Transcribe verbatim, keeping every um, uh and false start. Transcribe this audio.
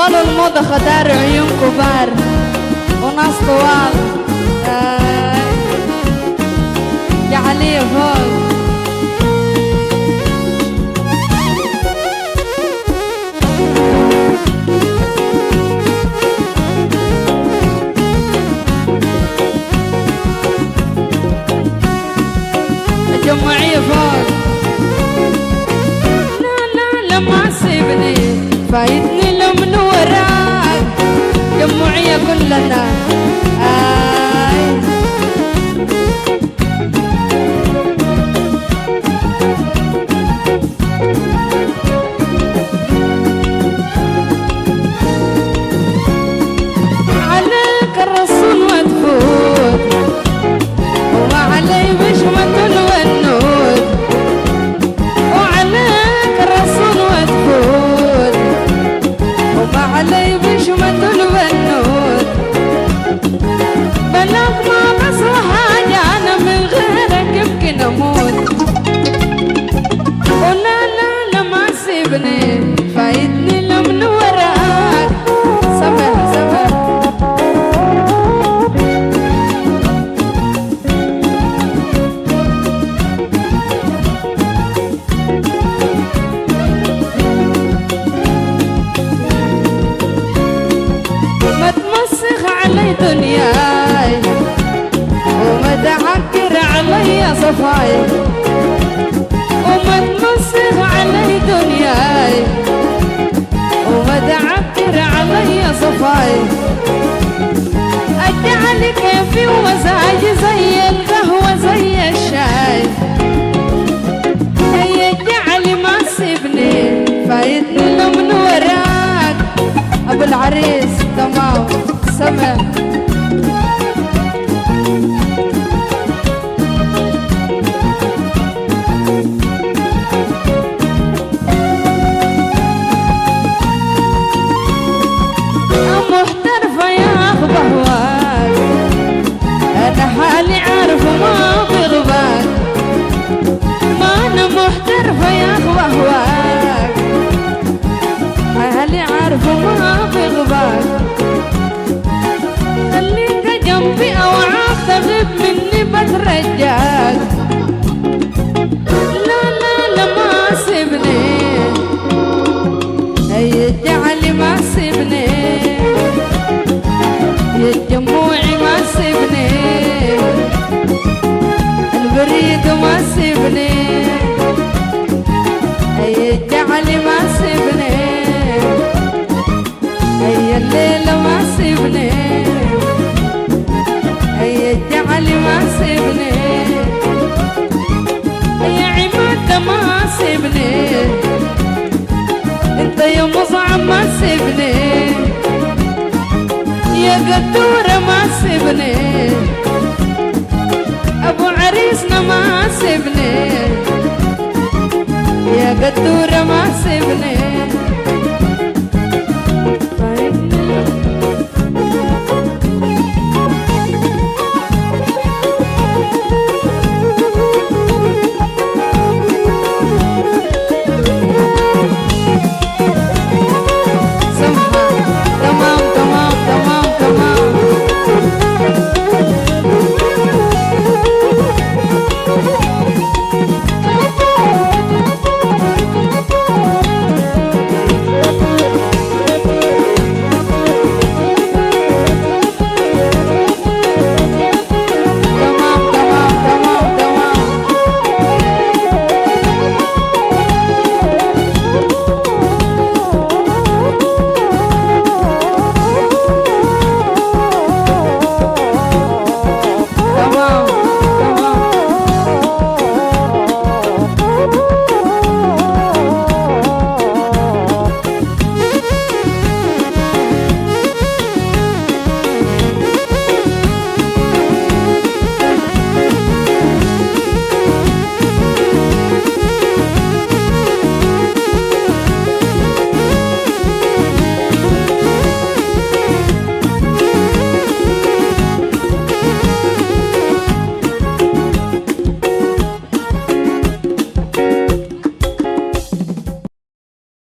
قالوا الموضة خدار عيون كبار وناس طوال. آه يا علي فوق الجمعية فوق. لا لا لا ما سيبني فايتني لو من وراك جمعية كلنا. آي عليك الرسول وتفوت وما علي بشمة الونود وعليك الرسول وتفوت وما علي بشمة الونود بلاك ما بسوى حاجة أنا من غيرك يمكن أموت. ولا لا لا ما سيبني فايتني لو من وراك. سمع سمع ما تمسخ علي دنياي وما تعكر علي صفاي وما تمسخ علي دنياي وما تعكر علي صفاي. اجعل كيفي ومزاجي زي القهوة زي الشاي. هيا اجعل ما سيبني فايتني لو من وراك ابو العريس. تمام سمع محترفة يا أخ بهواك أنا حالي عارفة ما بغباك. ما أنا محترفة يا أخ بهواك حالي عارفة ما بغباك. خليك جنبي أو عاف تغيب مني بترجاك. لا لا لا ما سيبني هيا اجعلي ما سيبني يا جموعي ما سيبني البريد ما سيبني هيا اجعلي ما سيبني هيا الليلة ما سيبني هيا اجعلي ما سيبني هيا عماد ما سيبني انت يا مصعب ما سيبني يا قدورة ما سيبني ابو عريسنا ما سيبني يا قدورة ما سيبني.